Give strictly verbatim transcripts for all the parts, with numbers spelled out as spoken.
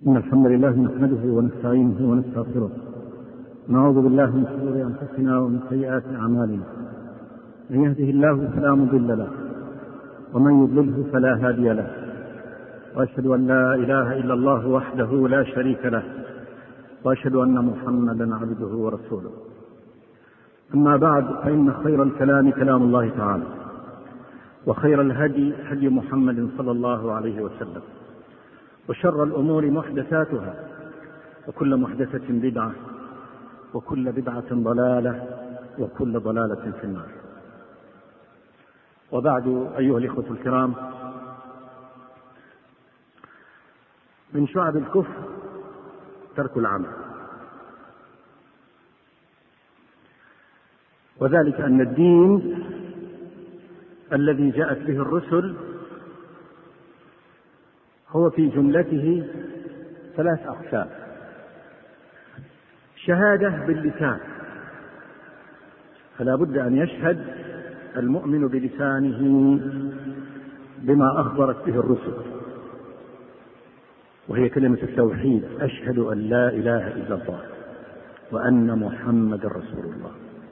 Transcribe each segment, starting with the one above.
إن الحمد لله نحمده ونستعينه ونستغفره، نعوذ بالله من شرور أنفسنا ومن سيئات أعمالنا، من يهده الله فلا مضل له ومن يضلله فلا هادي له، وأشهد أن لا إله إلا الله وحده لا شريك له، وأشهد أن محمدا عبده ورسوله. أما بعد، فإن خير الكلام كلام الله تعالى، وخير الهدي هدي محمد صلى الله عليه وسلم، وشر الأمور محدثاتها، وكل محدثة بدعة، وكل بدعة ضلالة، وكل ضلالة في النار. وبعد، أيها الإخوة الكرام، من شعب الكفر ترك العمل، وذلك أن الدين الذي جاءت به الرسل هو في جملته ثلاث أقسام: شهادة باللسان، فلا بد أن يشهد المؤمن بلسانه بما أخبرت به الرسل، وهي كلمة التوحيد: أشهد أن لا إله إلا الله وأن محمد رسول الله.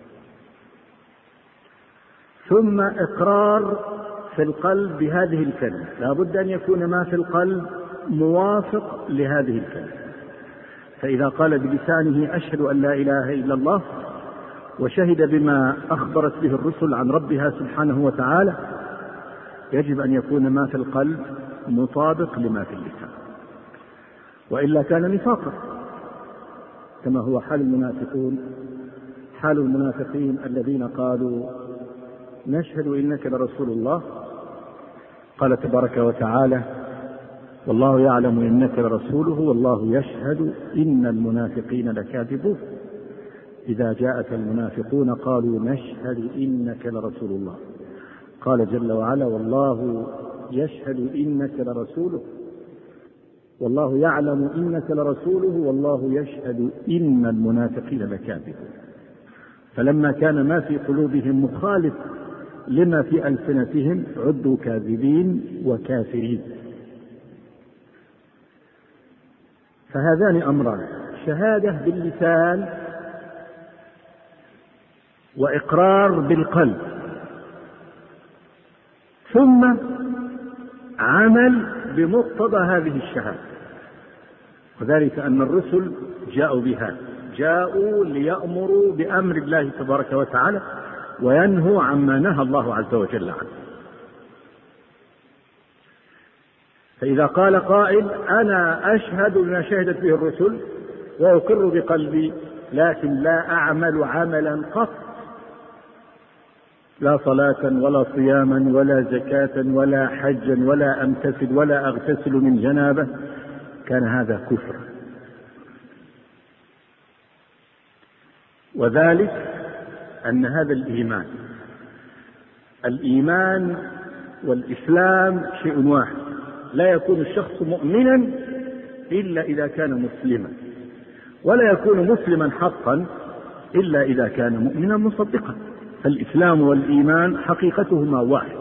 ثم إقرار في القلب بهذه الكلمة، لا بد أن يكون ما في القلب موافق لهذه الكلمة. فإذا قال بلسانه أشهد أن لا إله إلا الله وشهد بما أخبرت به الرسل عن ربها سبحانه وتعالى، يجب أن يكون ما في القلب مطابق لما في اللسان، وإلا كان نفاقا، كما هو حال المنافقون حال المنافقين الذين قالوا نشهد إنك لرسول الله. قال تبارك وتعالى: والله يعلم إنك لرسوله والله يشهد إن المنافقين لكاذبون. إذا جاءك المنافقون قالوا نشهد إنك لرسول الله. قال جل وعلا: والله يشهد إنك لرسوله والله يعلم إنك لرسوله والله يشهد إن المنافقين لكاذبون. فلما كان ما في قلوبهم مخالف لما في ألسنتهم عدوا كاذبين وكافرين. فهذان أمران: شهادة باللسان وإقرار بالقلب، ثم عمل بمقتضى هذه الشهادة. وذلك أن الرسل جاءوا بها، جاءوا ليأمروا بأمر الله تبارك وتعالى وينهوا عما نهى الله عز وجل عنه. فإذا قال قائل أنا أشهد بما شهدت به الرسل وأقر بقلبي، لكن لا أعمل عملا قط، لا صلاة ولا صياما ولا زكاة ولا حجا ولا أمتثل ولا أغتسل من جنابة، كان هذا كفر. وذلك أن هذا الإيمان الإيمان والإسلام شيء واحد، لا يكون الشخص مؤمنا إلا إذا كان مسلما، ولا يكون مسلما حقا إلا إذا كان مؤمنا مصدقا. فالإسلام والإيمان حقيقتهما واحد.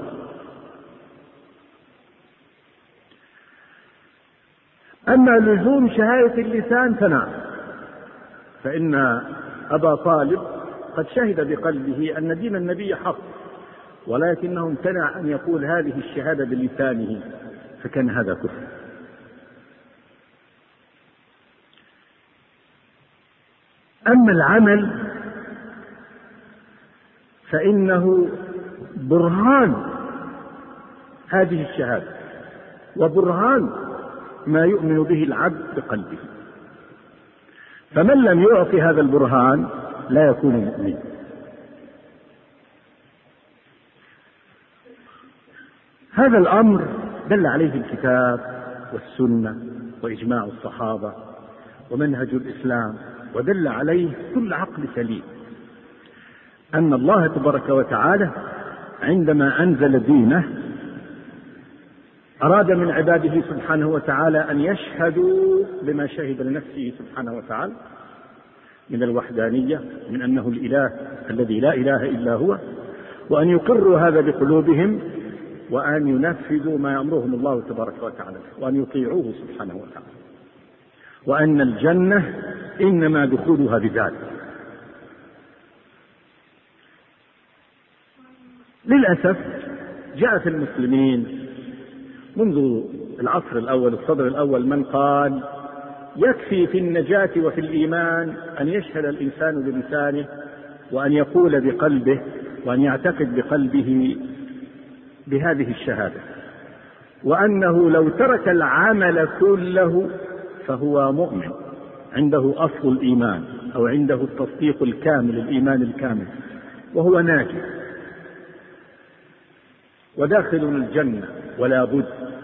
أما لزوم شهادة اللسان فنعم، فإن أبا طالب قد شهد بقلبه أن دين النبي حق، ولكنه امتنع أن يقول هذه الشهادة بلسانه، فكان هذا كفر. أما العمل فإنه برهان هذه الشهادة، وبرهان ما يؤمن به العبد بقلبه. فمن لم يعطي هذا البرهان لا يكون مؤمنا. هذا الأمر دل عليه الكتاب والسنة وإجماع الصحابة ومنهج الإسلام، ودل عليه كل عقل سليم، أن الله تبارك وتعالى عندما أنزل دينه أراد من عباده سبحانه وتعالى أن يشهدوا بما شهد لنفسه سبحانه وتعالى من الوحدانية، من أنه الإله الذي لا إله إلا هو، وأن يقروا هذا بقلوبهم، وأن ينفذوا ما يأمرهم الله تبارك وتعالى، وأن يطيعوه سبحانه وتعالى. وأن الجنة إنما دخولها بذات. للأسف جاء في المسلمين منذ العصر الأول الصدر الأول من قال يكفي في النجاة وفي الإيمان أن يشهد الإنسان بلسانه وأن يقول بقلبه وأن يعتقد بقلبه بهذه الشهادة، وأنه لو ترك العمل كله فهو مؤمن، عنده أصل الإيمان أو عنده التصديق الكامل، الإيمان الكامل، وهو ناجي وداخل الجنة ولا بد.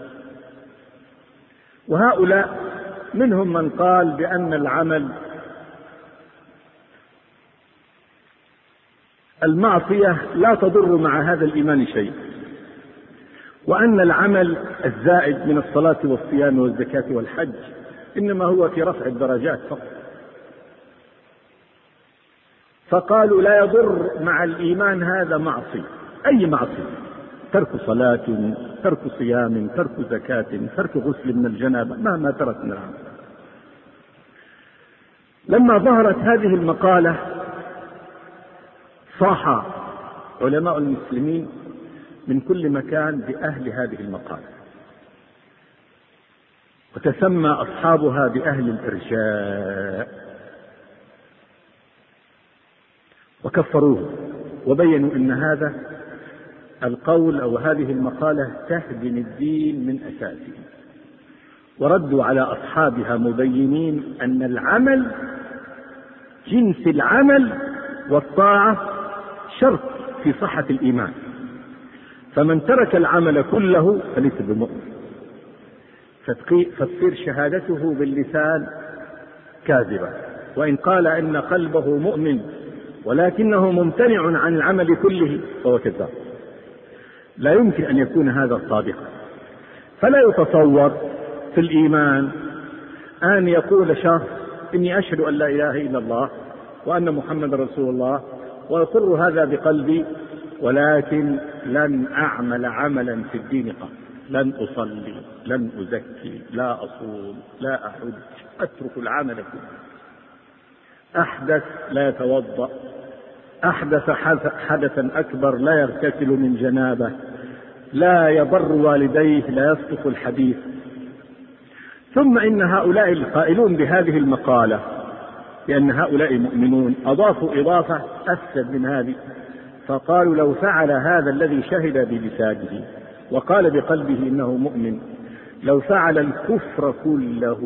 وهؤلاء منهم من قال بأن العمل المعصية لا تضر مع هذا الإيمان شيء، وأن العمل الزائد من الصلاة والصيام والزكاة والحج إنما هو في رفع الدرجات فقط. فقالوا لا يضر مع الإيمان هذا معصية، أي معصية، ترك صلاة، ترك صيام، ترك زكاة، ترك غسل من الجنابة، مهما ترك من العمل. لما ظهرت هذه المقالة صاح علماء المسلمين من كل مكان بأهل هذه المقالة، وتسمى أصحابها بأهل الإرجاء، وكفروه وبينوا أن هذا القول أو هذه المقالة تهدم الدين من أساسه، وردوا على أصحابها مبينين أن العمل جنس العمل والطاعة شرط في صحة الإيمان، فمن ترك العمل كله فليس بمؤمن، فتصير شهادته باللسان كاذبة، وإن قال إن قلبه مؤمن ولكنه ممتنع عن العمل كله فهو كذاب. لا يمكن أن يكون هذا صادقا. فلا يتصور في الإيمان أن يقول شخص إني أشهد أن لا إله إلا الله وأن محمد رسول الله وأقر هذا بقلبي، ولكن لن أعمل عملا في الدين قط، لن أصلي، لن أزكي، لا أصوم، لا أحج، أترك العمل كله. أحدث لا يتوضأ، أحدث حدثا أكبر لا يغتسل من جنابه، لا يبر والديه، لا يصدق الحديث. ثم إن هؤلاء القائلون بهذه المقالة لأن هؤلاء مؤمنون أضافوا إضافة أفسد من هذه، فقالوا لو فعل هذا الذي شهد بلسانه وقال بقلبه إنه مؤمن، لو فعل الكفر كله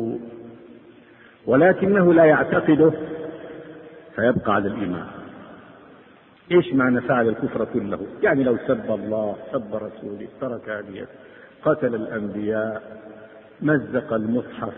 ولكنه لا يعتقده فيبقى على الإيمان. إيش معنى فعل الكفر كله؟ يعني لو سب الله، سب رسوله، ترك هديه، قتل الأنبياء، مزق المصحف،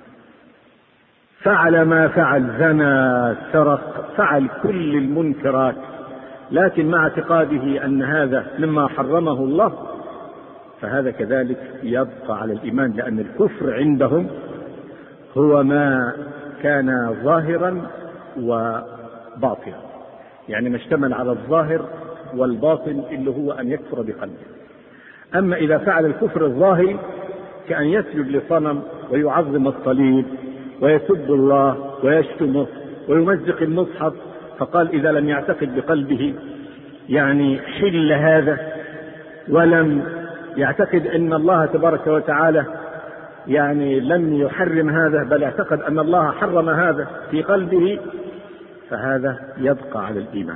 فعل ما فعل، زنى، سرق، فعل كل المنكرات، لكن مع اعتقاده أن هذا مما حرمه الله، فهذا كذلك يبقى على الإيمان، لأن الكفر عندهم هو ما كان ظاهرا وباطنا، يعني ما اشتمل على الظاهر والباطن اللي هو أن يكفر بقلبه. أما إذا فعل الكفر الظاهر كأن يسجد لصنم ويعظم الصليب ويسب الله ويشتمه ويمزق المصحف، فقال إذا لم يعتقد بقلبه يعني حل هذا، ولم يعتقد أن الله تبارك وتعالى يعني لم يحرم هذا، بل اعتقد أن الله حرم هذا في قلبه، فهذا يبقى على الإيمان.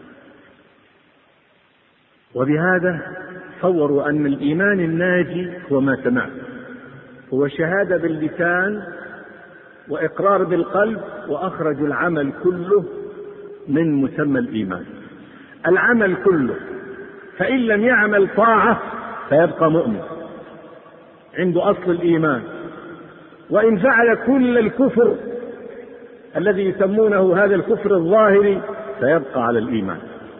وبهذا صوروا أن الإيمان الناجي هو ما سمعت، هو شهادة باللسان وإقرار بالقلب، وأخرج العمل كله من مسمى الإيمان، العمل كله. فإن لم يعمل طاعة فيبقى مؤمن عنده أصل الإيمان، وإن فعل كل الكفر الذي يسمونه هذا الكفر الظاهري فيبقى على الإيمان.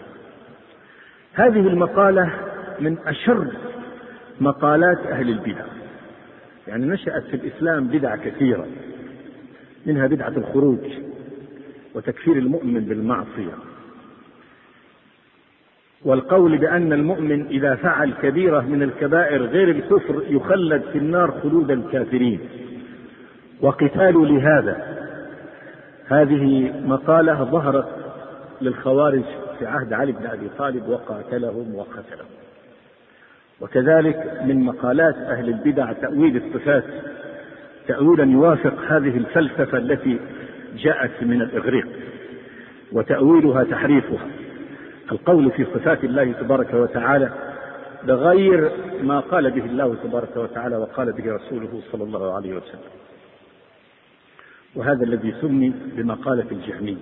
هذه المقالة من أشر مقالات أهل البدع، يعني نشأت في الإسلام بدع كثيرة، منها بدعة الخروج وتكفير المؤمن بالمعصية، والقول بأن المؤمن إذا فعل كبيرة من الكبائر غير الكفر يخلد في النار خلود الكافرين، وقتال لهذا. هذه مقالة ظهرت للخوارج في عهد علي بن أبي طالب وقاتلهم وقتلهم. وكذلك من مقالات أهل البدع تأويل الصفات تأويلا يوافق هذه الفلسفة التي جاءت من الإغريق، وتأويلها تحريفها، القول في صفات الله تبارك وتعالى بغير ما قال به الله تبارك وتعالى وقال به رسوله صلى الله عليه وسلم. وهذا الذي سمي بمقالة الجهمية.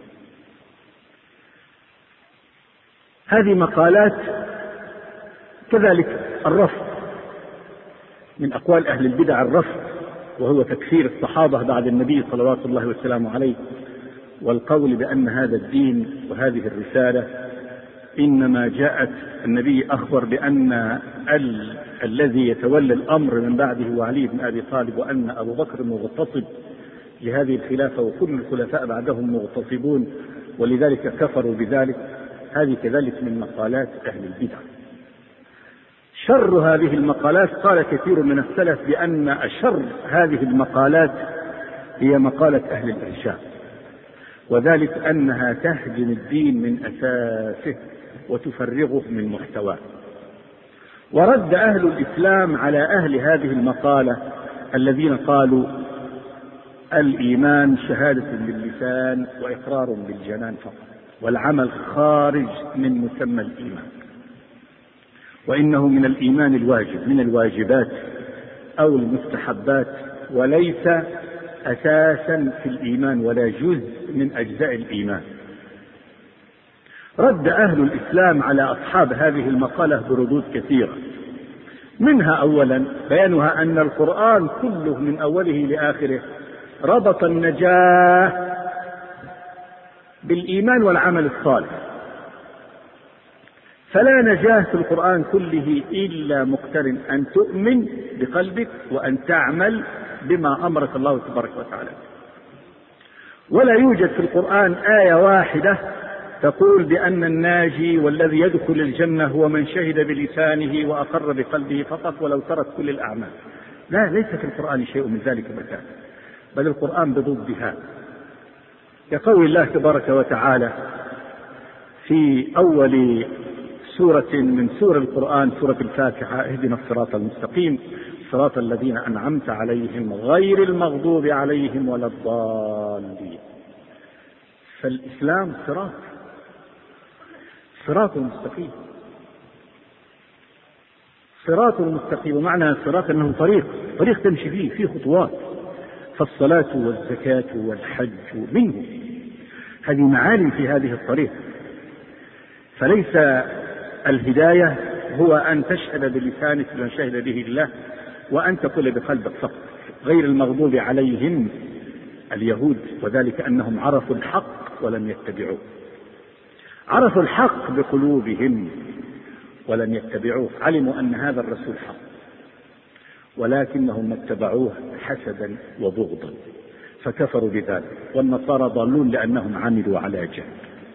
هذه مقالات كذلك الرفض، من أقوال أهل البدع الرفض، وهو تكفير الصحابة بعد النبي صلوات الله وسلامه عليه، والقول بأن هذا الدين وهذه الرسالة إنما جاءت، النبي أخبر بأن ال... الذي يتولى الأمر من بعده هو علي بن أبي طالب، وأن أبو بكر مغتصب لهذه الخلافة وكل الخلفاء بعدهم مغتصبون، ولذلك كفروا بذلك. هذه كذلك من مقالات أهل البدع. شر هذه المقالات، قال كثير من السلف بأن أشر هذه المقالات هي مقالة أهل الإرجاء، وذلك أنها تهدم الدين من أساسه وتفرغه من محتواه. ورد أهل الإسلام على أهل هذه المقالة الذين قالوا الإيمان شهادة باللسان وإقرار بالجنان فقط، والعمل خارج من مسمى الإيمان، وإنه من الإيمان الواجب، من الواجبات أو المستحبات، وليس أساسا في الإيمان ولا جزء من أجزاء الإيمان. رد أهل الإسلام على أصحاب هذه المقالة بردود كثيرة، منها أولا بيانها أن القرآن كله من أوله لآخره ربط النجاة بالإيمان والعمل الصالح، فلا نجاة في القرآن كله إلا مقترن أن تؤمن بقلبك وأن تعمل بما أمرك الله تبارك وتعالى. ولا يوجد في القرآن آية واحدة تقول بأن الناجي والذي يدخل الجنة هو من شهد بلسانه وأقر بقلبه فقط ولو ترك كل الأعمال. لا، ليس في القرآن شيء من ذلك بكان، بل القرآن بضدها، كقول الله تبارك وتعالى في أول سورة من سور القرآن، سورة الفاتحة: اهدنا الصراط المستقيم صراط الذين أنعمت عليهم غير المغضوب عليهم ولا الضالين. فالإسلام صراط صراط مستقيم، صراط مستقيم، ومعنى صراط أنه طريق طريق تمشي فيه فيه خطوات، فالصلاة والزكاة والحج منه، هذه معالم في هذه الطريق. فليس الهداية هو أن تشهد بلسانك بما شهد به الله وأن تقول بقلبك فقط. غير المغضوب عليهم اليهود، وذلك أنهم عرفوا الحق ولم يتبعوه، عرفوا الحق بقلوبهم ولم يتبعوه، علموا أن هذا الرسول حق ولكنهم اتبعوه حسدا وبغضا فكفروا بذلك. والنصارى ضالون لأنهم عملوا على جهل.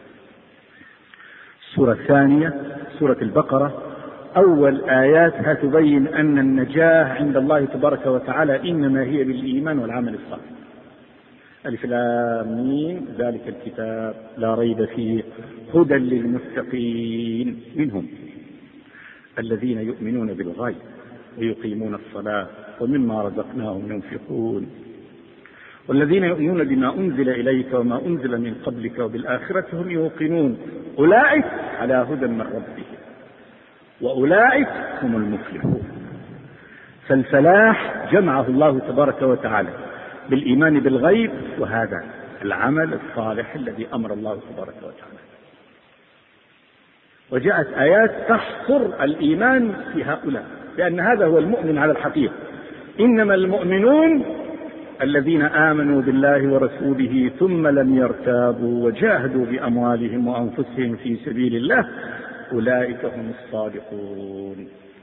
السورة الثانية سورة البقرة أول آياتها تبين أن النجاة عند الله تبارك وتعالى إنما هي بالإيمان والعمل الصالح. ألف لام ميم ذلك الكتاب لا ريب فيه هدى للمتقين منهم الذين يؤمنون بالغيب ويقيمون الصلاة ومما رزقناهم ينفقون والذين يؤمنون بما أنزل إليك وما أنزل من قبلك وبالآخرة هم يوقنون أولئك على هدى من ربهم وأولئك هم المفلحون. فالفلاح جمعه الله تبارك وتعالى بالإيمان بالغيب وهذا العمل الصالح الذي أمر الله تبارك وتعالى. وجاءت آيات تحصر الإيمان في هؤلاء، لأن هذا هو المؤمن على الحقيقة. إنما المؤمنون الذين آمنوا بالله ورسوله ثم لم يرتابوا وجاهدوا بأموالهم وأنفسهم في سبيل الله أولئك هم الصادقون.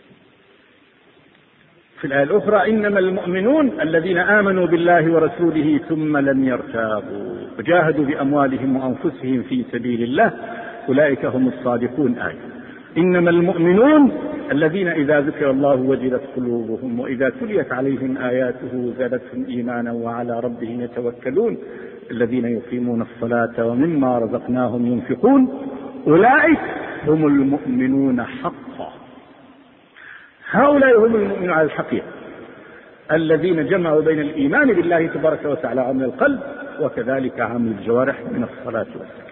في الآية الأخرى: إنما المؤمنون الذين آمنوا بالله ورسوله ثم لم يرتابوا وجاهدوا بأموالهم وأنفسهم في سبيل الله أولئك هم الصادقون. آية. إنما المؤمنون الذين إذا ذكر الله وجلت قلوبهم وإذا تليت عليهم آياته زادتهم إيمانا وعلى ربهم يتوكلون الذين يقيمون الصلاة ومما رزقناهم ينفقون أولئك هم المؤمنون حقا. هؤلاء هم المؤمنون على الحقيقة الذين جمعوا بين الإيمان بالله تبارك وتعالى عمل القلب وكذلك عمل الجوارح من الصلاة والزكاة.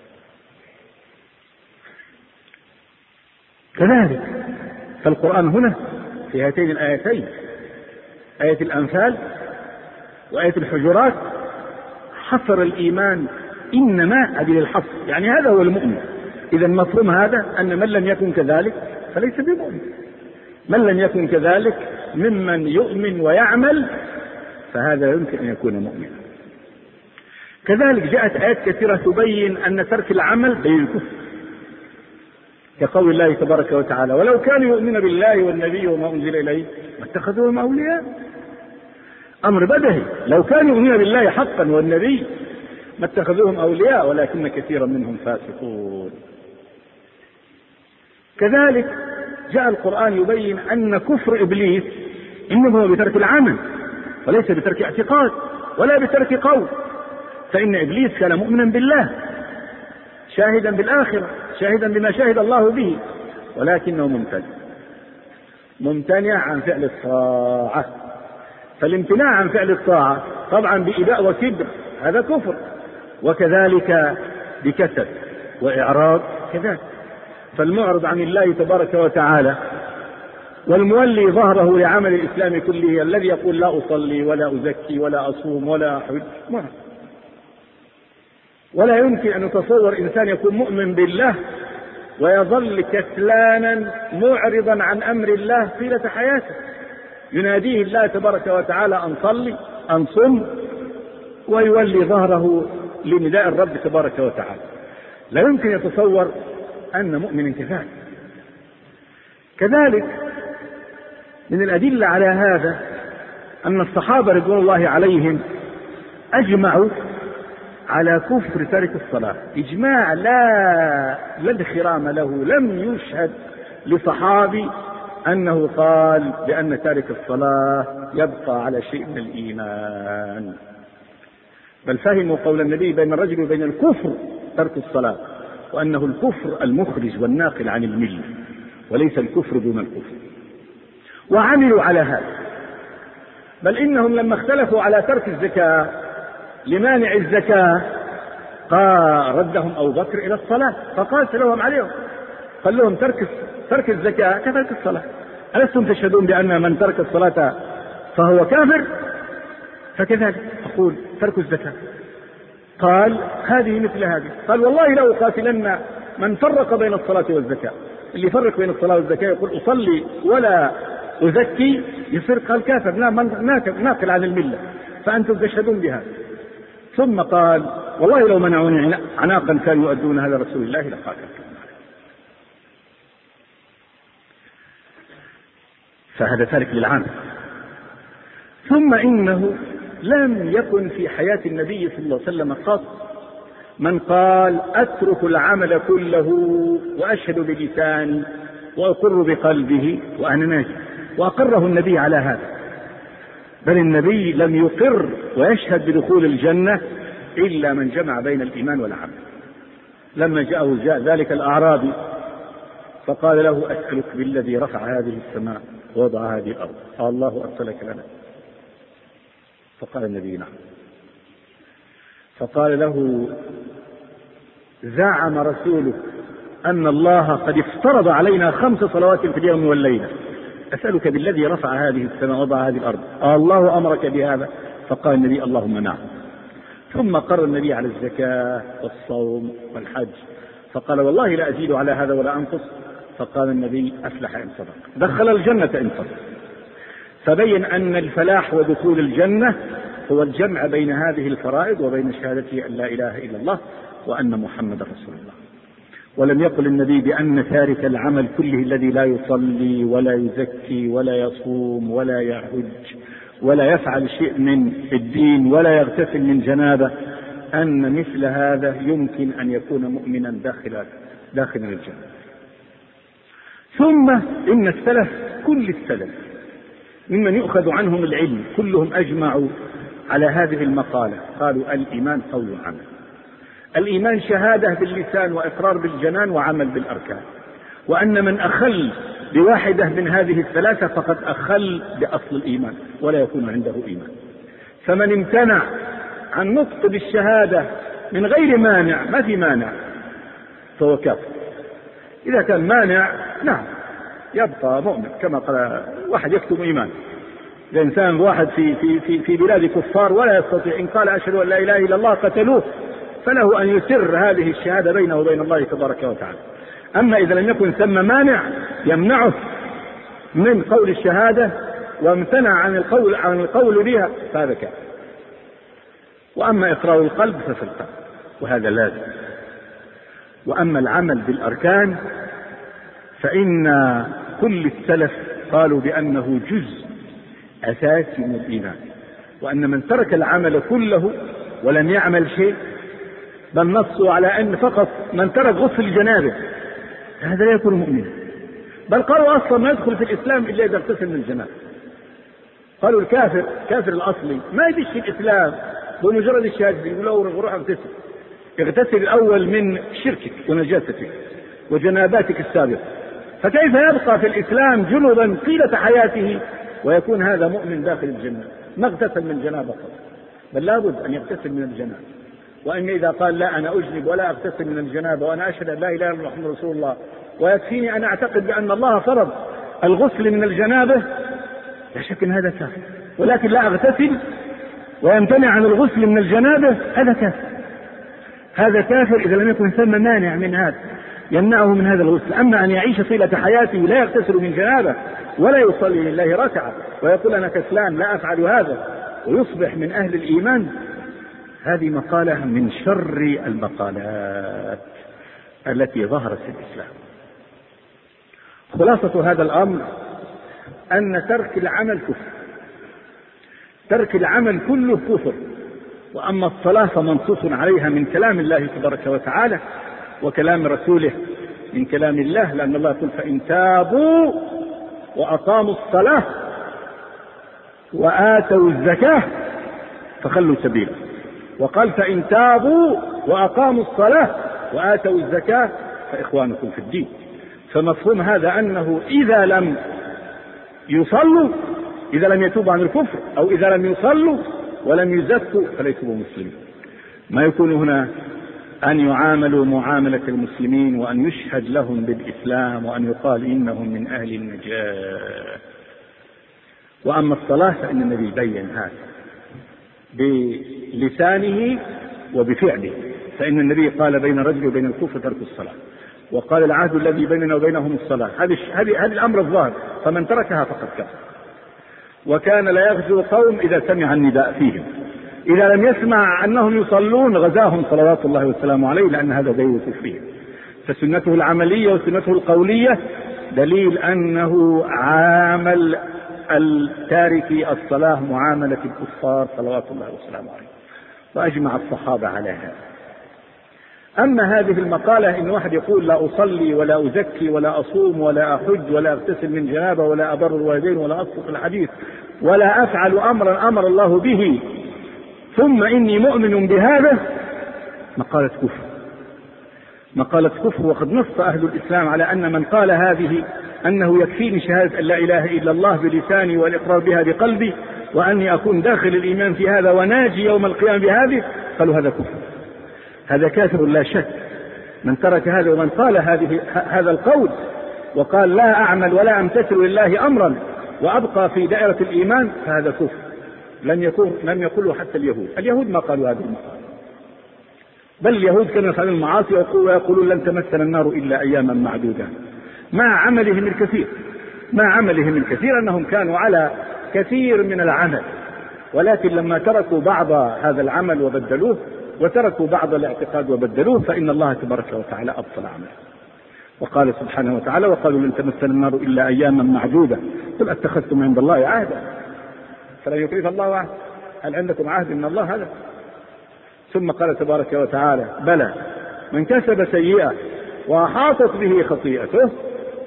كذلك فالقرآن هنا في هاتين الآيتين آية الأنفال وآية الحجرات حصر الإيمان إنما أدل الحصر، يعني هذا هو المؤمن. إذا مفهوم هذا أن من لم يكن كذلك فليس بمؤمن، من لم يكن كذلك ممن يؤمن ويعمل فهذا يمكن أن يكون مؤمنا. كذلك جاءت آيات كثيرة تبين أن ترك العمل بين الكفر، كقول الله تبارك وتعالى ولو كانوا يؤمنون بالله والنبي وما أنزل إليه ما اتخذوهم أولياء. أمر بدهي، لو كانوا يؤمنون بالله حقا والنبي ما اتخذوهم أولياء ولكن كثيرا منهم فاسقون. كذلك جاء القرآن يبين أن كفر إبليس إنما هو بترك العمل وليس بترك اعتقاد ولا بترك قول، فإن إبليس كان مؤمنا بالله شاهدا بالآخرة شاهدا بما شاهد الله به، ولكنه ممتنع ممتنع عن فعل الطاعة. فالامتناع عن فعل الطاعة طبعا بإباء وكبر هذا كفر، وكذلك بكسل وإعراض كذلك. فالمعرض عن الله تبارك وتعالى والمولي ظهره لعمل الإسلام كله الذي يقول لا أصلي ولا أزكي ولا أصوم ولا أحج، ولا يمكن أن يتصور إنسان يكون مؤمن بالله ويظل كسلانا معرضا عن أمر الله طيلة حياته، يناديه الله تبارك وتعالى أن صلي أن صم ويولي ظهره لنداء الرب تبارك وتعالى. لا يمكن يتصور أن مؤمن كذلك. كذلك من الأدلة على هذا أن الصحابة رضوان الله عليهم أجمعوا على كفر ترك الصلاة إجماع لا لا انخرام له. لم يشهد لصحابي أنه قال بأن تارك الصلاة يبقى على شيء من الإيمان، بل فهموا قول النبي بين الرجل وبين الكفر ترك الصلاة، وأنه الكفر المخرج والناقل عن الملة وليس الكفر دون الكفر، وعملوا على هذا. بل إنهم لما اختلفوا على ترك الزكاة لمانع الزكاة قال ردهم أبو بكر إلى الصلاة فقال لهم عليهم قال لهم ترك ترك الزكاة كترك الصلاة، ألستم تشهدون بأن من ترك الصلاة فهو كافر؟ فكذلك أقول ترك الزكاة. قال هذه مثل هذه. قال والله لا أقاتلن من فرق بين الصلاة والزكاة. اللي يفرق بين الصلاة والزكاة يقول أصلي ولا أزكي يصير قال كافر، لا ناقل عن الملة، فأنتم تشهدون بها. ثم قال والله لو منعوني عناقا كانوا يؤدون هذا رسول الله لقاتلتهم. فهذا تارك للعمل. ثم إنه لم يكن في حياة النبي صلى الله عليه وسلم قط من قال أترك العمل كله وأشهد بلساني وأقر بقلبه وأنا ناجي، وأقره النبي على هذا. بل النبي لم يقر ويشهد بدخول الجنة إلا من جمع بين الإيمان والعمل. لما جاءه جاء ذلك الأعرابي فقال له أسألك بالذي رفع هذه السماء ووضع هذه الأرض قال الله أرسلك لنا؟ فقال النبي نعم. فقال له زعم رسولك أن الله قد افترض علينا خمس صلوات في اليوم والليلة، أسألك بالذي رفع هذه السماء ووضع هذه الأرض الله أمرك بهذا؟ فقال النبي اللهم نعم. ثم قرر النبي على الزكاة والصوم والحج، فقال والله لا أزيد على هذا ولا أنقص. فقال النبي أفلح إن صدق، دخل الجنة إن صدق. فبين أن الفلاح ودخول الجنة هو الجمع بين هذه الفرائض وبين شهادته أن لا إله إلا الله وأن محمد رسول الله. ولم يقل النبي بأن تارك العمل كله الذي لا يصلي ولا يزكي ولا يصوم ولا يحج ولا يفعل شيء من الدين ولا يغتسل من جنابه أن مثل هذا يمكن أن يكون مؤمنا داخل داخل الجنة. ثم إن السلف كل السلف ممن يؤخذ عنهم العلم كلهم أجمعوا على هذه المقالة، قالوا الإيمان قول وعمل. الإيمان شهادة باللسان وإقرار بالجنان وعمل بالأركان، وأن من أخل بواحدة من هذه الثلاثة فقد أخل بأصل الإيمان ولا يكون عنده إيمان. فمن امتنع عن نطق بالشهادة من غير مانع، ما في مانع، فهو كافر. إذا كان مانع نعم يبقى مؤمن، كما قال واحد يكتم إيمان. الإنسان واحد في, في, في, في بلاد كفار ولا يستطيع، إن قال أشهد أن لا إله إلا الله قتلوه، فله أن يسر هذه الشهادة بينه وبين الله تبارك وتعالى. أما إذا لم يكن ثم مانع يمنعه من قول الشهادة وامتنع عن القول عن القول بها فهذا كافر. وأما إقرار القلب ففي القلب وهذا لازم. وأما العمل بالأركان فإن كل السلف قالوا بأنه جزء أساسي من الإيمان، وأن من ترك العمل كله ولم يعمل شيء، بل نصوا على أن فقط من ترك غسل الجنابة هذا لا يكون مؤمنا، بل قالوا أصلا ما يدخل في الإسلام إلا إذا اغتسل من الجنابة. قالوا الكافر كافر الأصلي ما يدش في الإسلام بمجرد الشهادة، يقول له روح اغتسل. اغتسل الأول من شركك ونجاستك وجناباتك السابقة، فكيف يبقى في الإسلام جنبا طيلة حياته ويكون هذا مؤمن داخل الجنة؟ ما اغتسل من جنابة فقط، بل لابد أن يغتسل من الجنابة. وإن إذا قال لا أنا أجنب ولا أغتسل من الجنابة وأنا أشهد أن لا إله إلا الله محمد رسول الله ويكفيني أن أعتقد بأن الله فرض الغسل من الجنابة، لا شك أن هذا كافر. ولكن لا أغتسل ويمتنع عن الغسل من الجنابة هذا كافر. هذا كافر إذا لم يكن ثم مانع من هذا يمنعه من هذا الغسل. أما أن يعيش طيلة حياته لا يغتسل من جنابه ولا يصلي لله ركعة ويقول أنا كسلان لا أفعل هذا ويصبح من أهل الإيمان، هذه مقالة من شر المقالات التي ظهرت في الإسلام. خلاصة هذا الأمر أن ترك العمل كفر، ترك العمل كله كفر. وأما الصلاة فمنصوص عليها من كلام الله تبارك وتعالى وكلام رسوله من كلام الله، لأن الله يقول فإن تابوا وأقاموا الصلاة وآتوا الزكاة فخلوا سبيله، وقال فإن تابوا وأقاموا الصلاة وآتوا الزكاة فإخوانكم في الدين. فمفهوم هذا أنه إذا لم يصلوا، إذا لم يتوبوا عن الكفر أو إذا لم يصلوا ولم يزكوا فليسوا مسلمين. ما يكون هنا أن يعاملوا معاملة المسلمين وأن يشهد لهم بالإسلام وأن يقال إنهم من أهل النجاة. وأما الصلاة فإن النبي بين هذا بلسانه وبفعله، فإن النبي قال بين الرجل وبين الكفر ترك الصلاة، وقال العهد الذي بيننا وبينهم الصلاة. هذا هذا الأمر الظاهر، فمن تركها فقد كفر. وكان لا يغزو قوم إذا سمع النداء فيهم، إذا لم يسمع أنهم يصلون غزاهم صلوات الله والسلام عليه، لأن هذا دليل كفرهم. فسنته العملية وسنته القولية دليل أنه عامل التارك الصلاة معاملة الكفار صلوات الله والسلام عليه، وأجمع الصحابة على هذا. أما هذه المقالة إن واحد يقول لا أصلي ولا أزكي ولا أصوم ولا أحج ولا أغتسل من جنابة ولا أبر الوالدين ولا أصدق الحديث ولا أفعل أمرا أمر الله به ثم إني مؤمن بهذا، مقالة كفر، مقالة كفر. وقد نص أهل الإسلام على أن من قال هذه أنه يكفيني شهادة أن لا إله إلا الله بلساني والإقرار بها بقلبي وأني أكون داخل الإيمان في هذا وناجي يوم القيامة بهذه، قالوا هذا كفر، هذا كافر لا شك. من ترك هذا ومن قال هذه هذا القول وقال لا أعمل ولا أمتثل لله أمرا وأبقى في دائرة الإيمان فهذا كفر. لم يكن لم يقله حتى اليهود، اليهود ما قالوا هذه المقالة، بل اليهود كانوا يفعلون المعاصي ويقولون لن تمسنا النار إلا أياما معدودة، مع عملهم الكثير مع عملهم الكثير أنهم كانوا على كثير من العمل، ولكن لما تركوا بعض هذا العمل وبدلوه وتركوا بعض الاعتقاد وبدلوه فإن الله تبارك وتعالى أبطل عمله. وقال سبحانه وتعالى وقالوا لن تمسنا النار إلا أياما معدودة قل أتخذتم عند الله عهدا فلا يخلف الله عهد، هل عندكم عهد من الله هذا؟ ثم قال تبارك وتعالى بلى من كسب سيئة وأحاطت به خطيئته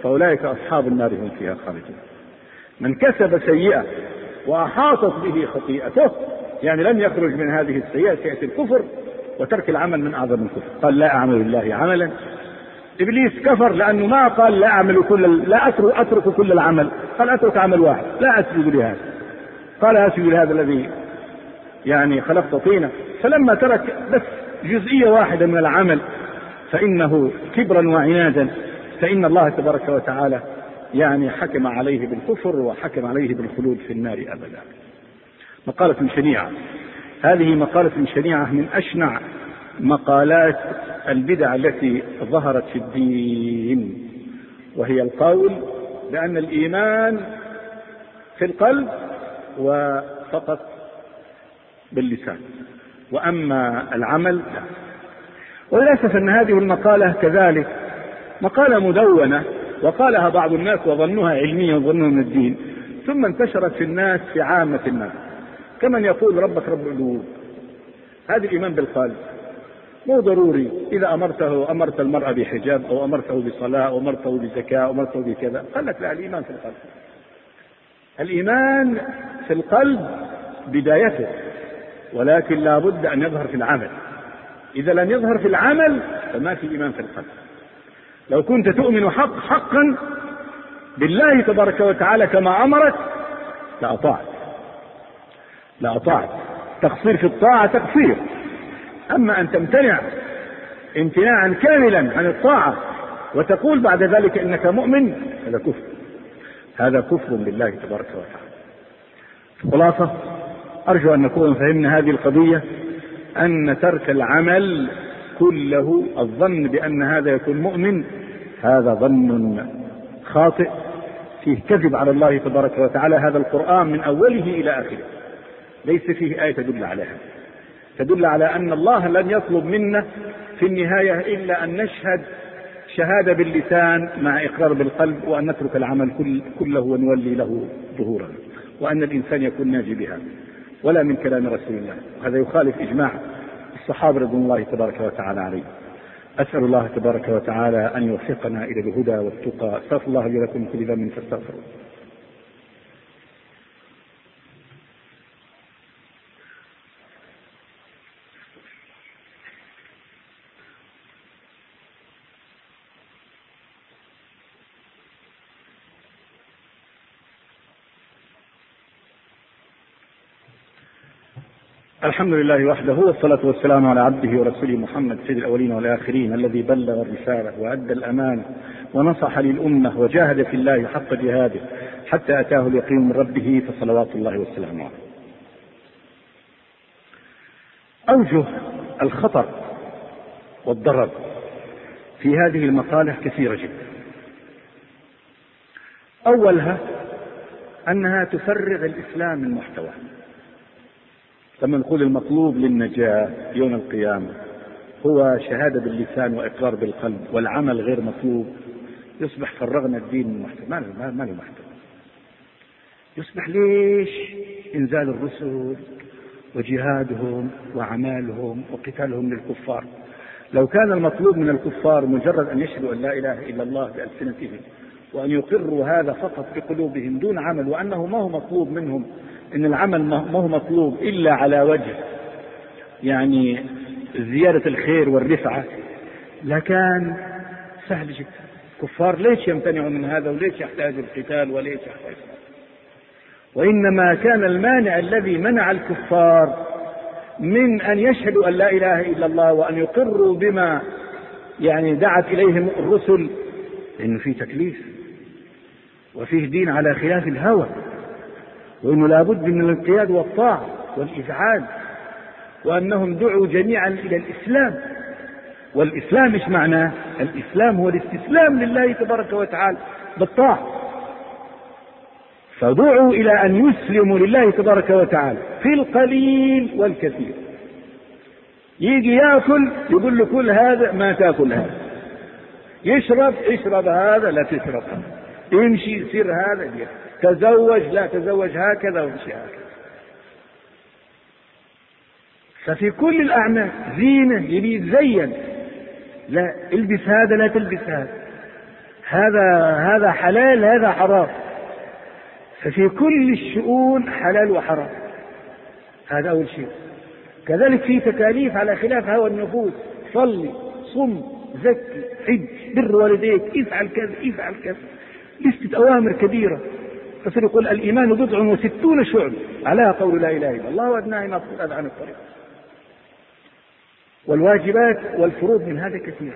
فأولئك أصحاب النار هم فيها خالدون. من كسب سيئة وأحاطت به خطيئته، يعني لم يخرج من هذه السيئة سيئة الكفر وترك العمل من أعظم الكفر. قال لا أعمل لله عملا. إبليس كفر لأنه ما قال لا أعمل كل لا أترك, أترك كل العمل، قال أترك عمل واحد، لا أسجد لهذا، قال أسجد لهذا الذي يعني خلقت طينة. فلما ترك بس جزئية واحدة من العمل فإنه كبرا وعنادا، فإن الله تبارك وتعالى يعني حكم عليه بالكفر وحكم عليه بالخلود في النار أبدا. مقالة شنيعة، هذه مقالة شنيعة من أشنع مقالات البدع التي ظهرت في الدين، وهي القول بأن الإيمان في القلب وفقط باللسان، وأما العمل لا. وللأسف أن هذه المقالة كذلك مقالة مدونة وقالها بعض الناس وظنوها علمية وظنوها من الدين، ثم انتشرت في الناس في عامة الناس، كمن يقول ربك رب القلوب. هذا الإيمان بالقلب مو ضروري، إذا أمرته أمرت المرأة بحجاب أو أمرته بصلاة أو أمرته بزكاة أو أمرته بكذا، قال لك لا، الإيمان في القلب. الإيمان في القلب بدايته، ولكن لا بد أن يظهر في العمل. إذا لم يظهر في العمل فما في إيمان في القلب. لو كنت تؤمن حق حقا بالله تبارك وتعالى كما أمرك لأطاعت لأطاعت تقصير في الطاعة تقصير. أما أن تمتنع امتناعا كاملا عن الطاعة وتقول بعد ذلك إنك مؤمن، هذا كفر، هذا كفر بالله تبارك وتعالى. خلاصة، أرجو أن نكون فهمنا هذه القضية، أن ترك العمل كله، الظن بأن هذا يكون مؤمن، هذا ظن خاطئ فيه كذب على الله تبارك وتعالى. هذا القرآن من أوله إلى آخره ليس فيه آية تدل عليها، تدل على أن الله لن يطلب منا في النهاية إلا أن نشهد شهادة باللسان مع إقرار بالقلب، وأن نترك العمل كله ونولي له ظهورا، وأن الإنسان يكون ناجي بها، ولا من كلام رسول الله. هذا يخالف إجماع الصحابة رضوان الله تبارك وتعالى عليه. أسأل الله تبارك وتعالى أن يوفقنا إلى الهدى والتقى. استغفر الله لي ولكم كل ذنب فاستغفروه. الحمد لله وحده، والصلاة والسلام على عبده ورسوله محمد سيد الأولين والآخرين، الذي بلغ الرسالة وأدى الأمانة ونصح للأمة وجاهد في الله حق جهاده حتى أتاه اليقين من ربه، فصلوات الله وسلامه عليه. أوجه الخطر والضرر في هذه المقالة كثيرة جدا. أولها أنها تفرغ الإسلام من محتواه. لما نقول المطلوب للنجاة يوم القيامة هو شهادة باللسان وإقرار بالقلب والعمل غير مطلوب، يصبح فرغنا الدين من محتوى، ما له محتوى. يصبح ليش إنزال الرسل وجهادهم وأعمالهم وقتالهم للكفار؟ لو كان المطلوب من الكفار مجرد أن يشهدوا أن لا إله إلا الله بألسنتهم وأن يقروا هذا فقط بقلوبهم دون عمل، وأنه ما هو مطلوب منهم، إن العمل ما هو مطلوب إلا على وجه يعني زيادة الخير والرفعة، لكان سهل جدا. الكفار ليش يمتنعوا من هذا وليش يحتاجوا القتال وليش يحتاجوا؟ وإنما كان المانع الذي منع الكفار من أن يشهدوا أن لا إله إلا الله وأن يقروا بما يعني دعت إليهم الرسل، إنه في تكليف وفيه دين على خلاف الهوى، وإنه لابد من الانقياد والطاعة والإذعان، وأنهم دعوا جميعا إلى الإسلام. والإسلام إيش معناه؟ الإسلام هو الاستسلام لله تبارك وتعالى بالطاعة. فدعوا إلى أن يسلموا لله تبارك وتعالى في القليل والكثير. يجي يأكل يقول له كل هذا ما تأكل هذا، يشرب اشرب هذا لا تشرب هذا، يمشي يصير هذا، تزوج لا تزوج هكذا ومشي هكذا. ففي كل الأعمال زينة، يبي يتزين، لا البس هذا لا تلبس هذا، هذا هذا حلال هذا حرام، ففي كل الشؤون حلال وحرام. هذا أول شيء. كذلك في تكاليف على خلاف هوى النفوس، صلي صم زكي حج بر والديك افعل كذا افعل كذا، لستة أوامر كبيرة. فصير يقول الإيمان بضع وستون شعب على قول لا إله إلا الله وأدناها ما تصد عن الطريق. والواجبات والفروض من هذا كثيرة.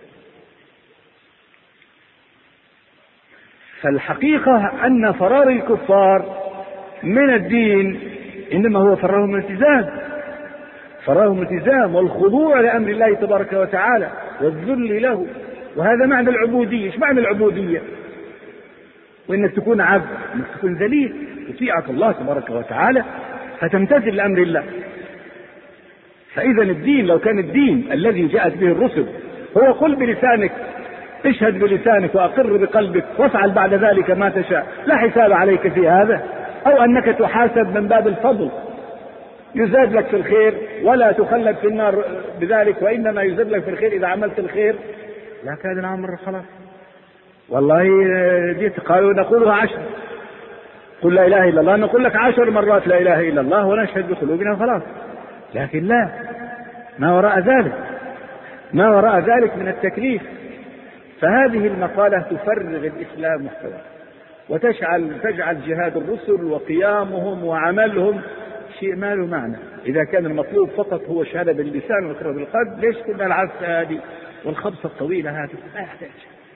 فالحقيقة أن فرار الكفار من الدين إنما هو فرارهم من الالتزام، فرارهم الالتزام والخضوع لأمر الله تبارك وتعالى والذل له. وهذا معنى العبودية. ايش معنى العبودية؟ وإنك تكون عبد، إنك تكون ذليل يطيعك الله تبارك وتعالى فتمتثل لأمر الله. فإذا الدين لو كان الدين الذي جاءت به الرسل هو قل بلسانك، اشهد بلسانك وأقر بقلبك وافعل بعد ذلك ما تشاء، لا حساب عليك في هذا، أو أنك تحاسب من باب الفضل يزاد لك في الخير ولا تخلد في النار بذلك، وإنما يزاد لك في الخير إذا عملت الخير، لا كان الأمر خلاص. والله جيت قالوا نقولها عشر، قل لا إله إلا الله، نقول لك عشر مرات لا إله إلا الله ونشهد بقلوبنا خلاص. لكن لا، ما وراء ذلك، ما وراء ذلك من التكليف. فهذه المقالة تفرغ الإسلام محتوى وتجعل تجعل جهاد الرسل وقيامهم وعملهم شيء ما له معنى. إذا كان المطلوب فقط هو شهادة باللسان وإقرار بالقلب، ليش كل العفة هذه والخبصة الطويلة هذه؟ لا يحتاج.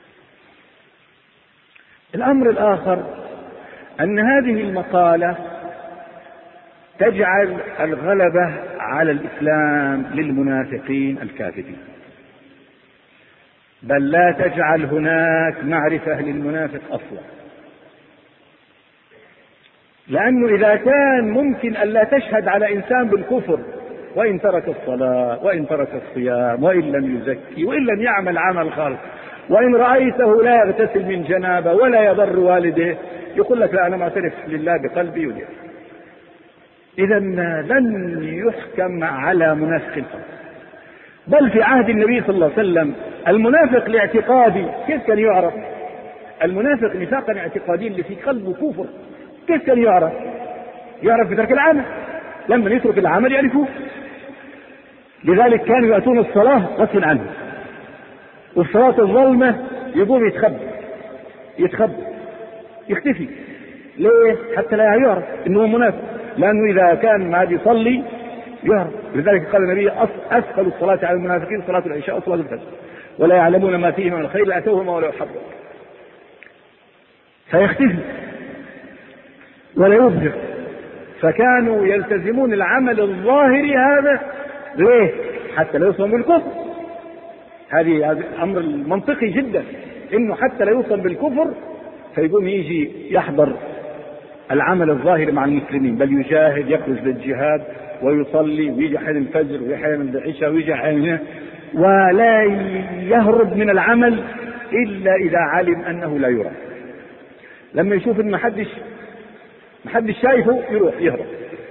الأمر الآخر أن هذه المقالة تجعل الغلبة على الإسلام للمنافقين الكاذبين، بل لا تجعل هناك معرفة للمنافق أصلا. لأنه إذا كان ممكن أن لا تشهد على إنسان بالكفر وإن ترك الصلاة وإن ترك الصيام وإن لم يزكي وإن لم يعمل عمل خالص، وإن رأيته لا يغتسل من جنابه ولا يضر والده، يقول لك لا أنا معترف لله بقلبي وليه. إذا لن يحكم على منافق القلب. بل في عهد النبي صلى الله عليه وسلم المنافق الاعتقادي كيف كان يعرف؟ المنافق نفاقا اعتقاديا اللي في قلبه كفر كيف كان يعرف؟ يعرف بترك العمل، لما يترك العمل يعرفوه. لذلك كانوا يأتون الصلاة غصب عنه، والصلاة الظلمة يقوم يتخبى يتخبى يختفي. ليه؟ حتى لا يعرف انه منافق، لانه اذا كان ما يصلي يعرف. لذلك قال النبي اثقل الصلاة على المنافقين صلاة العشاء وصلاة الفجر ولا يعلمون ما فيه من الخير لاتوهما ولو حبوا. فيختفي ولا يظهر. فكانوا يلتزمون العمل الظاهري هذا ليه؟ حتى لا يوصل بالكفر. هذه هذا امر منطقي جدا، انه حتى لا يوصل بالكفر فيقوم يجي يحضر العمل الظاهر مع المسلمين، بل يجاهد يخرج للجهاد ويصلي ويجي حين الفجر ويجي حين العشاء ويجي حين، ولا يهرب من العمل الا اذا علم انه لا يرى. لما يشوف ان محدش محدش شايفه يروح يهرب.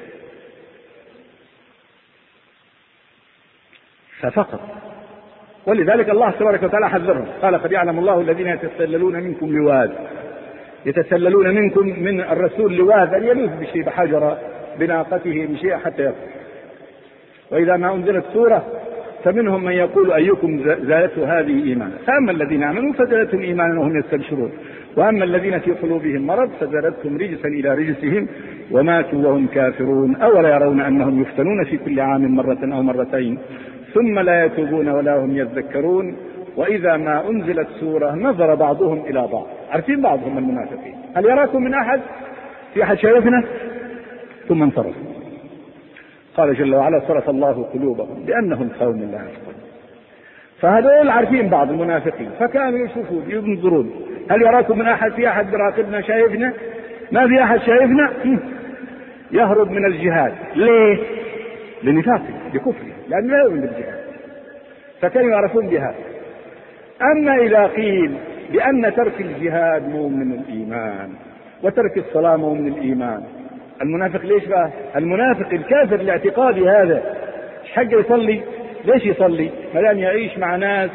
ففقط. ولذلك الله تبارك وتعالى حذرهم، قال قد يعلم الله الذين يتسللون منكم لواذ، يتسللون منكم من الرسول لواذ أن يلوذ بشيء بحجر بناقته بشيء حتى يقف. وإذا ما أنزلت سورة فمنهم من يقول أيكم زادته هذه إيمانا، فأما الذين آمنوا فزادتهم إيمانا وهم يستبشرون، وأما الذين في قلوبهم مرض فزادتهم رجسا إلى رجسهم وماتوا وهم كافرون أولا يرون أنهم يفتنون في كل عام مرة أو مرتين ثم لا يتوبون ولا هم يذكرون. وإذا ما أنزلت سورة نظر بعضهم إلى بعض، عارفين بعضهم المنافقين، هل يراكم من أحد؟ في أحد شايفنا؟ ثم انصرف. قال جل وعلا صرف الله قلوبهم بأنهم قوم لا يفقهون. فهذول عارفين بعض المنافقين، فكانوا يشوفون ينظرون هل يراكم من أحد؟ في أحد براقبنا شايفنا؟ ما في أحد شايفنا؟ يهرب من الجهاد. ليه؟ لنفاقه لكفره، لأنه لا يؤمن بالجهاد، فكانوا يعرفون بهذا. أما إذا قيل بأن ترك الجهاد مو من الإيمان وترك الصلاة مو من الإيمان، المنافق ليش بقى؟ المنافق الكافر الاعتقادي هذا حق يصلي؟ ليش يصلي؟ ما دام يعيش مع ناس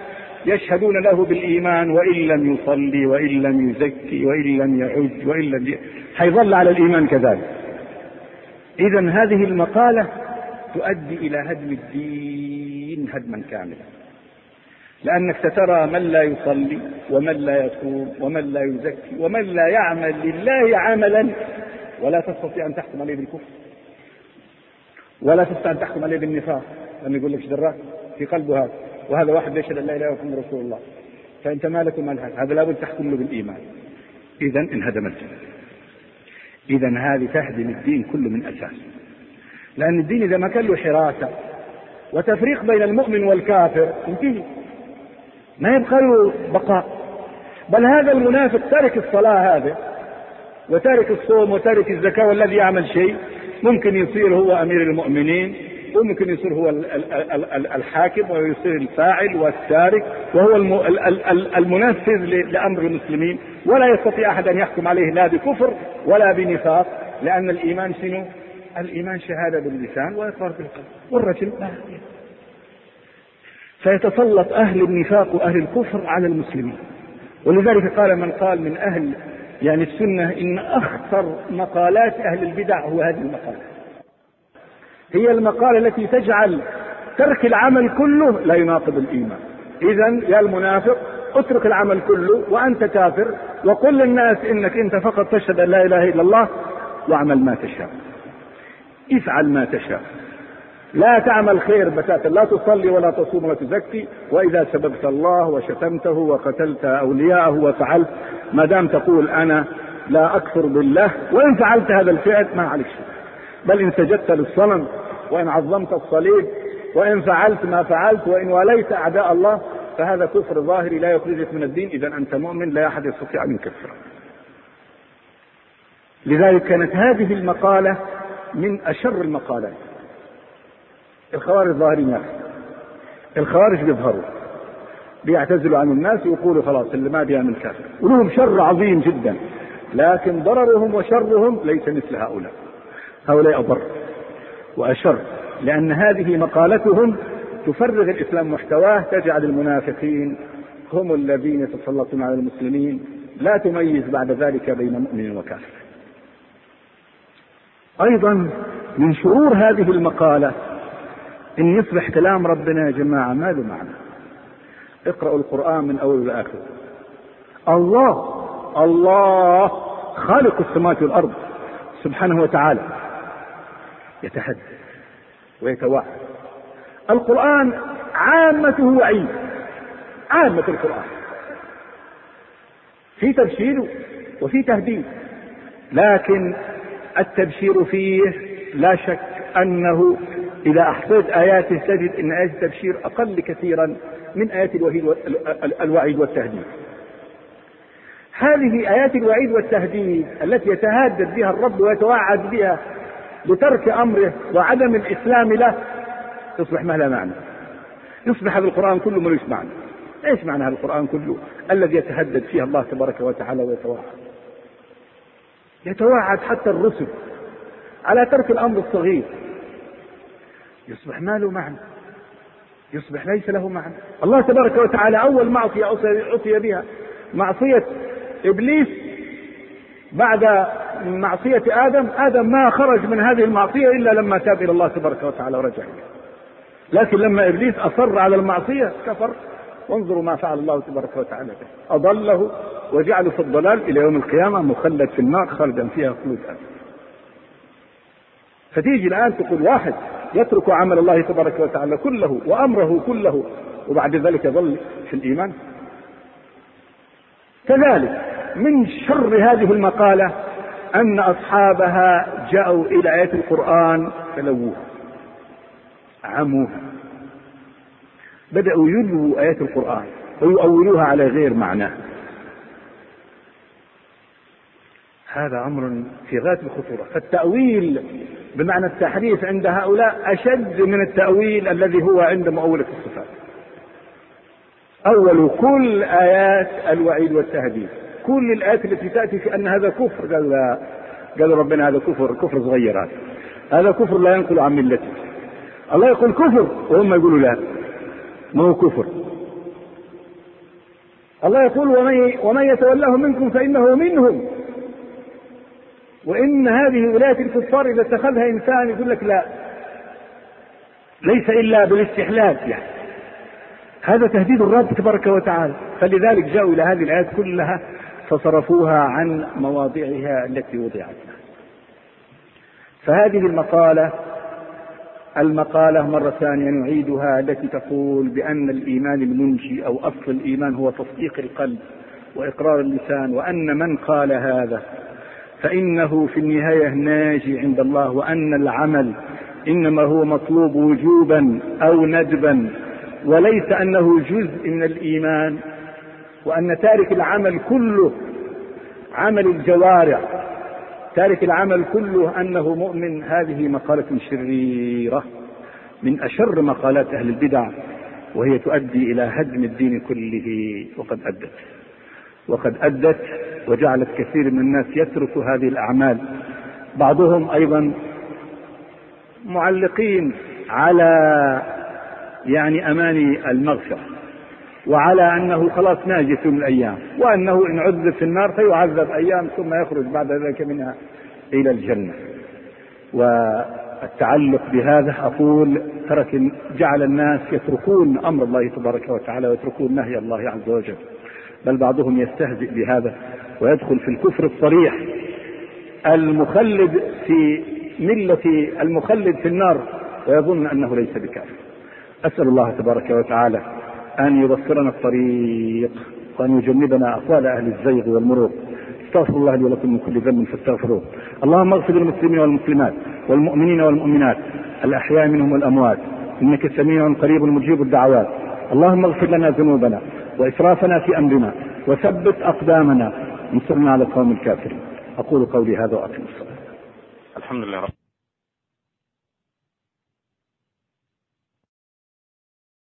يشهدون له بالإيمان وإن لم يصلي وإن لم يزكي وإن لم يعج وإن لم ي... حيظل على الإيمان كذلك. إذن هذه المقالة تؤدي إلى هدم الدين هدما كاملا، لأنك سترى من لا يصلي ومن لا يصوم ومن لا يزكي ومن لا يعمل لله عملا ولا تستطيع أن تحكم عليه بالكفر ولا تستطيع أن تحكم عليه بالنفاق، لما يقول لك دراك في قلبه هذا، وهذا واحد يشهد أن لا إله إلا الله رسول الله، فأنت مالك ومال هذا، هذا لابد تحكم له بالإيمان. إذن انهدم الدين. إذن هذه تهدم الدين كله من أساس، لأن الدين إذا ما كان له حراسة وتفريق بين المؤمن والكافر انتهي، ما يبقى له بقاء. بل هذا المنافق تارك الصلاة هذا وتارك الصوم وتارك الزكاة والذي يعمل شيء ممكن يصير هو أمير المؤمنين، وممكن يصير هو الحاكم ويصير الفاعل والتارك وهو المنفذ لأمر المسلمين، ولا يستطيع أحد أن يحكم عليه لا بكفر ولا بنفاق، لأن الإيمان شنو؟ الإيمان شهادة باللسان وإقرار بالقلب، والرجل لا. فيتسلط أهل النفاق وأهل الكفر على المسلمين. ولذلك قال من قال من أهل يعني السنة إن أخطر مقالات أهل البدع هو هذه المقالة، هي المقالة التي تجعل ترك العمل كله لا يناقض الإيمان. إذن يا المنافق اترك العمل كله وأنت كافر، وقل للناس إنك أنت فقط تشهد أن لا إله إلا الله واعمل ما تشاء، افعل ما تشاء، لا تعمل خير بتاتا، لا تصلي ولا تصوم ولا تزكي، وإذا سببت الله وشتمته وقتلت أولياءه وفعلت، ما دام تقول أنا لا أكفر بالله، وإن فعلت هذا الفعل ما عليك شيء، بل إن سجدت للصنم وإن عظمت الصليب وإن فعلت ما فعلت وإن وليت أعداء الله فهذا كفر ظاهري لا يخرجك من الدين، إذا أنت مؤمن لا أحد يستطيع أن يكفرك. لذلك كانت هذه المقالة من أشر المقالات. الخوارج ظاهرين يا أخي، الخوارج بيظهروا بيعتزلوا عن الناس ويقولوا خلاص اللي ما بيعمل كافر، ولهم شر عظيم جدا، لكن ضررهم وشرهم ليس مثل هؤلاء، هؤلاء أضر وأشر، لأن هذه مقالتهم تفرغ الإسلام محتواه، تجعل المنافقين هم الذين يتسلطون على المسلمين، لا تميز بعد ذلك بين مؤمن وكافر. أيضا من شرور هذه المقالة إن يصبح كلام ربنا يا جماعة ما له معنى. اقرأوا القرآن من أول لآخر. الله الله خالق السماوات والأرض سبحانه وتعالى يتحدث ويتوعد. القرآن عامته وعيد، عامة القرآن في تبشير وفي تهديد، لكن التبشير فيه لا شك أنه إذا أحصيت آياته تجد أن آيات التبشير أقل كثيرا من آيات الوعيد والتهديد. هذه آيات الوعيد والتهديد التي يتهدد بها الرب ويتوعد بها بترك أمره وعدم الإسلام له تصبح ما لها معنى، يصبح هذا القرآن كله ملوش معنى. إيش معنى هذا القرآن كله الذي يتهدد فيه الله تبارك وتعالى ويتوعد؟ يتوعد حتى الرسل على ترك الأمر الصغير، يصبح ما له معنى، يصبح ليس له معنى. الله تبارك وتعالى أول معصية عصي بها معصية إبليس بعد معصية آدم. آدم ما خرج من هذه المعصية إلا لما تاب إلى الله تبارك وتعالى ورجع، لكن لما إبليس أصر على المعصية كفر، وانظروا ما فعل الله تبارك وتعالى به، أضله وجعله في الضلال إلى يوم القيامة مخلد في النار خالدا فيها خلود أبدا. فتيجي الآن تقول واحد يترك عمل الله تبارك وتعالى كله وأمره كله وبعد ذلك يظل في الإيمان؟ كذلك من شر هذه المقالة أن أصحابها جاءوا إلى آيات القرآن فلووها، عموها، بدأوا يلووا آيات القرآن ويؤولوها على غير معناه. هذا أمر في غاية الخطورة. فالتأويل بمعنى التحريف عند هؤلاء أشد من التأويل الذي هو عند مؤولة الصفات. أول كل آيات الوعيد والتهديد، كل الآيات التي تأتي في أن هذا كفر، قال لا، قال ربنا هذا كفر، كفر صغير، هذا هذا كفر لا ينقل عن ملته. الله يقول كفر وهم يقولوا لا ما هو كفر. الله يقول ومن, ومن يتولاه منكم فإنه منهم. وإن هذه ولاية الكفار إذا اتخذها إنسان يقول لك لا، ليس إلا بالاستحلال، يعني هذا تهديد الرب تبارك وتعالى. فلذلك جاءوا إلى هذه الآيات كلها فصرفوها عن مواضعها التي وضعت. فهذه المقالة المقالة مرة ثانية نعيدها التي تقول بأن الإيمان المنجي أو أصل الإيمان هو تصديق القلب وإقرار اللسان، وأن من قال هذا فإنه في النهاية ناجي عند الله، وأن العمل إنما هو مطلوب وجوبا أو ندبا، وليس أنه جزء من الإيمان، وأن تارك العمل كله عمل الجوارح، تارك العمل كله أنه مؤمن. هذه مقالة شريرة من أشر مقالات أهل البدع، وهي تؤدي إلى هدم الدين كله، وقد أدت وقد أدت وجعلت كثير من الناس يترك هذه الأعمال، بعضهم أيضا معلقين على يعني أماني المغفرة، وعلى أنه خلاص ناجي من الأيام، وأنه إن عذب في النار فيعذب أيام ثم يخرج بعد ذلك منها إلى الجنة. والتعلق بهذا أقول ترك جعل الناس يتركون أمر الله تبارك وتعالى ويتركون نهي الله عز وجل، بل بعضهم يستهزئ بهذا ويدخل في الكفر الصريح المخلد في ملة المخلد في النار ويظن أنه ليس بكافر. أسأل الله تبارك وتعالى أن يبصرنا الطريق وأن يجنبنا أقوال أهل الزيغ والمروق. استغفر الله لي ولكم من كل ذنب فاستغفروه. اللهم اغفر للمسلمين والمسلمات والمؤمنين والمؤمنات الأحياء منهم والأموات، إنك سميع قريب مجيب الدعوات. اللهم اغفر لنا ذنوبنا وإسرافنا في أمرنا وثبت أقدامنا، انصرنا على القوم الكافرين. أقول قولي هذا وأقم الصلاة. الحمد لله رب